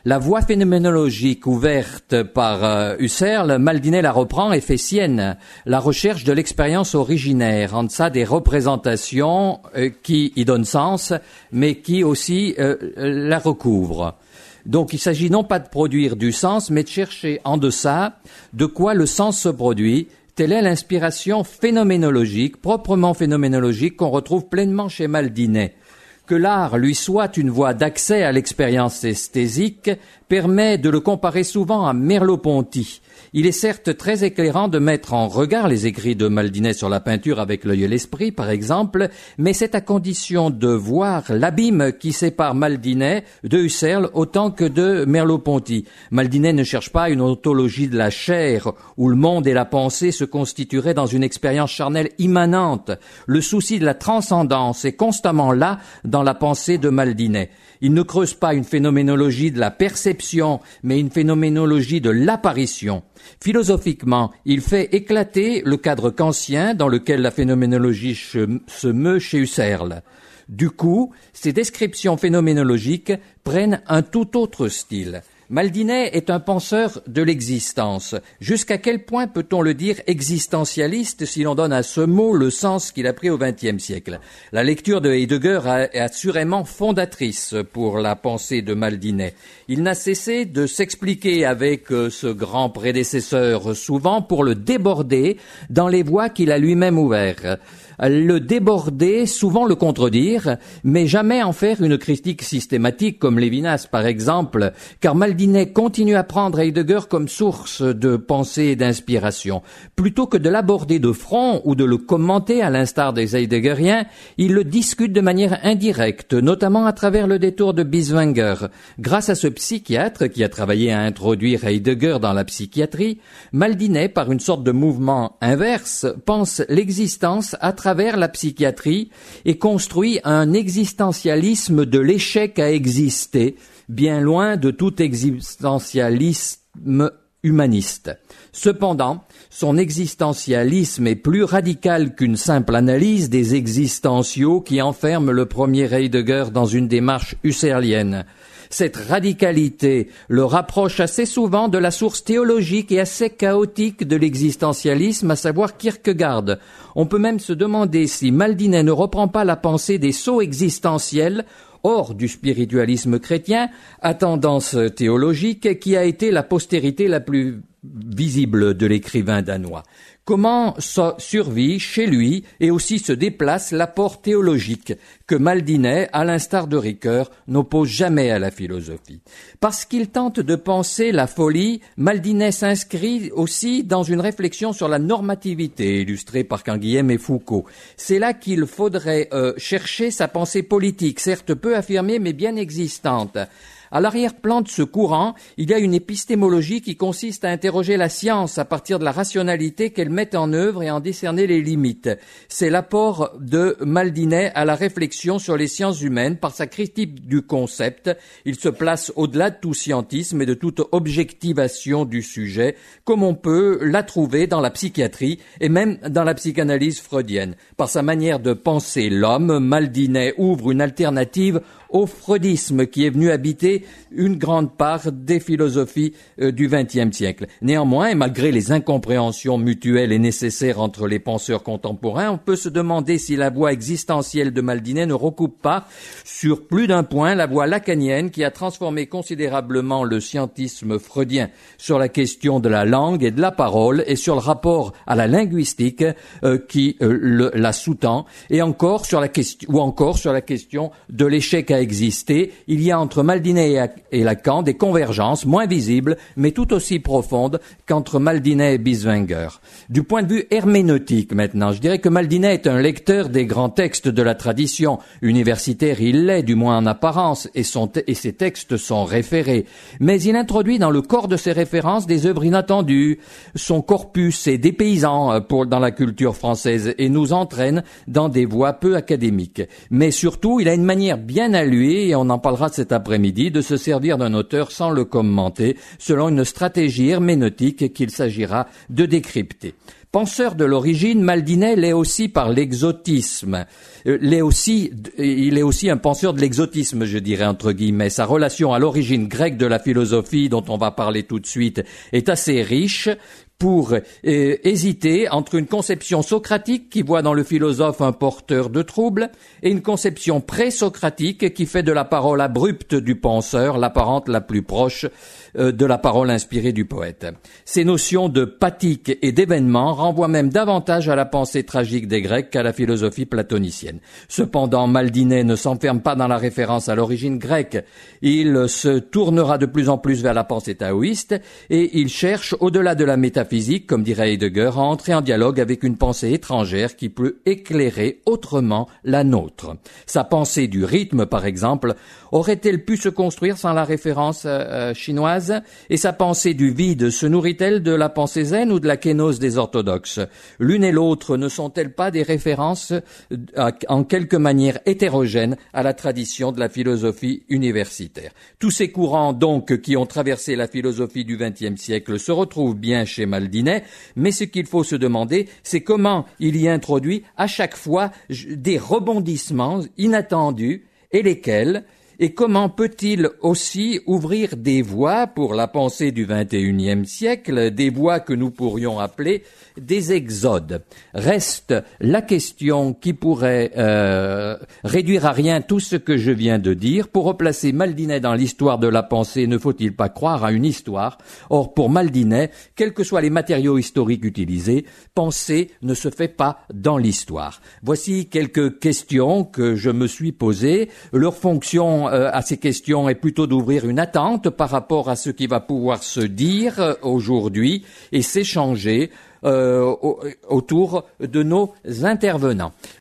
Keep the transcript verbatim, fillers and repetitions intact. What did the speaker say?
La voie phénoménologique ouverte par euh, Husserl, Maldinet la reprend et fait sienne la recherche de l'expérience originaire, en deçà des représentations euh, qui y donnent sens, mais qui aussi euh, la recouvrent. Donc il s'agit non pas de produire du sens, mais de chercher en deçà de quoi le sens se produit. Telle est l'inspiration phénoménologique, proprement phénoménologique, qu'on retrouve pleinement chez Maldinet. Que l'art lui soit une voie d'accès à l'expérience esthésique permet de le comparer souvent à Merleau-Ponty. Il est certes très éclairant de mettre en regard les écrits de Maldinet sur la peinture avec l'œil et l'esprit, par exemple, mais c'est à condition de voir l'abîme qui sépare Maldinet de Husserl autant que de Merleau-Ponty. Maldinet ne cherche pas une ontologie de la chair où le monde et la pensée se constitueraient dans une expérience charnelle immanente. Le souci de la transcendance est constamment là dans la pensée de Maldinet. Il ne creuse pas une phénoménologie de la perception, mais une phénoménologie de l'apparition. Philosophiquement, il fait éclater le cadre kantien dans lequel la phénoménologie se meut chez Husserl. Du coup, ces descriptions phénoménologiques prennent un tout autre style. Maldinet est un penseur de l'existence. Jusqu'à quel point peut-on le dire existentialiste si l'on donne à ce mot le sens qu'il a pris au vingtième siècle? La lecture de Heidegger est assurément fondatrice pour la pensée de Maldinet. Il n'a cessé de s'expliquer avec ce grand prédécesseur, souvent pour le déborder dans les voies qu'il a lui-même ouvertes. Le déborder, souvent le contredire, mais jamais en faire une critique systématique comme Lévinas par exemple, car Maldinet continue à prendre Heidegger comme source de pensée et d'inspiration. Plutôt que de l'aborder de front ou de le commenter à l'instar des Heideggeriens, il le discute de manière indirecte, notamment à travers le détour de Bieswanger. Grâce à ce psychiatre qui a travaillé à introduire Heidegger dans la psychiatrie, Maldinet, par une sorte de mouvement inverse, pense l'existence à travers la psychiatrie et construit un existentialisme de l'échec à exister, bien loin de tout existentialisme humaniste. Cependant, son existentialisme est plus radical qu'une simple analyse des existentiaux qui enferment le premier Heidegger dans une démarche husserlienne. Cette radicalité le rapproche assez souvent de la source théologique et assez chaotique de l'existentialisme, à savoir Kierkegaard. On peut même se demander si Maldinet ne reprend pas la pensée des sauts existentiels hors du spiritualisme chrétien, à tendance théologique, qui a été la postérité la plus visible de l'écrivain danois. Comment survit chez lui et aussi se déplace l'apport théologique que Maldinet, à l'instar de Ricoeur, n'oppose jamais à la philosophie. Parce qu'il tente de penser la folie, Maldinet s'inscrit aussi dans une réflexion sur la normativité, illustrée par Canguilhem et Foucault. C'est là qu'il faudrait euh, chercher sa pensée politique, certes peu affirmée mais bien existante. À l'arrière-plan de ce courant, il y a une épistémologie qui consiste à interroger la science à partir de la rationalité qu'elle met en œuvre et en décerner les limites. C'est l'apport de Maldinet à la réflexion sur les sciences humaines par sa critique du concept. Il se place au-delà de tout scientisme et de toute objectivation du sujet, comme on peut la trouver dans la psychiatrie et même dans la psychanalyse freudienne. Par sa manière de penser l'homme, Maldinet ouvre une alternative au freudisme qui est venu habiter une grande part des philosophies euh, du vingtième siècle. Néanmoins, et malgré les incompréhensions mutuelles et nécessaires entre les penseurs contemporains, on peut se demander si la voie existentielle de Maldinet ne recoupe pas, sur plus d'un point, la voie lacanienne qui a transformé considérablement le scientisme freudien sur la question de la langue et de la parole et sur le rapport à la linguistique euh, qui euh, le, la sous-tend, et encore sur la question, ou encore sur la question de l'échec à exister. Il y a entre Maldinet et Lacan des convergences moins visibles, mais tout aussi profondes qu'entre Maldinet et Bieswanger. Du point de vue herméneutique maintenant, je dirais que Maldinet est un lecteur des grands textes de la tradition. Universitaire, il l'est, du moins en apparence, et, son te- et ses textes sont référés. Mais il introduit dans le corps de ses références des œuvres inattendues. Son corpus est dépaysant pour, dans la culture française et nous entraîne dans des voies peu académiques. Mais surtout, il a une manière bien à lui lui, et on en parlera cet après-midi, de se servir d'un auteur sans le commenter, selon une stratégie herméneutique qu'il s'agira de décrypter. Penseur de l'origine, Maldinet l'est aussi par l'exotisme. Euh, l'est aussi, il est aussi un penseur de l'exotisme, je dirais entre guillemets. Sa relation à l'origine grecque de la philosophie, dont on va parler tout de suite, est assez riche pour euh, hésiter entre une conception socratique qui voit dans le philosophe un porteur de troubles et une conception pré-socratique qui fait de la parole abrupte du penseur l'apparente la plus proche euh, de la parole inspirée du poète. Ces notions de pathique et d'événement renvoient même davantage à la pensée tragique des Grecs qu'à la philosophie platonicienne. Cependant, Maldinet ne s'enferme pas dans la référence à l'origine grecque. Il se tournera de plus en plus vers la pensée taoïste et il cherche, au-delà de la métaphysique, comme dirait Heidegger, à entrer en dialogue avec une pensée étrangère qui peut éclairer autrement la nôtre. Sa pensée du rythme, par exemple, aurait-elle pu se construire sans la référence euh, chinoise? Et sa pensée du vide se nourrit-elle de la pensée zen ou de la kénose des orthodoxes? L'une et l'autre ne sont-elles pas des références euh, en quelque manière hétérogènes à la tradition de la philosophie universitaire? Tous ces courants, donc, qui ont traversé la philosophie du vingtième siècle se retrouvent bien chez Maldinet, mais ce qu'il faut se demander, c'est comment il y introduit à chaque fois des rebondissements inattendus et lesquels, et comment peut-il aussi ouvrir des voies pour la pensée du vingt et unième siècle, des voies que nous pourrions appeler des exodes. Reste la question qui pourrait euh, réduire à rien tout ce que je viens de dire. Pour replacer Maldinet dans l'histoire de la pensée, ne faut-il pas croire à une histoire? Or, pour Maldinet, quels que soient les matériaux historiques utilisés, penser ne se fait pas dans l'histoire. Voici quelques questions que je me suis posées. Leur fonction euh, à ces questions est plutôt d'ouvrir une attente par rapport à ce qui va pouvoir se dire euh, aujourd'hui et s'échanger Euh, autour de nos intervenants.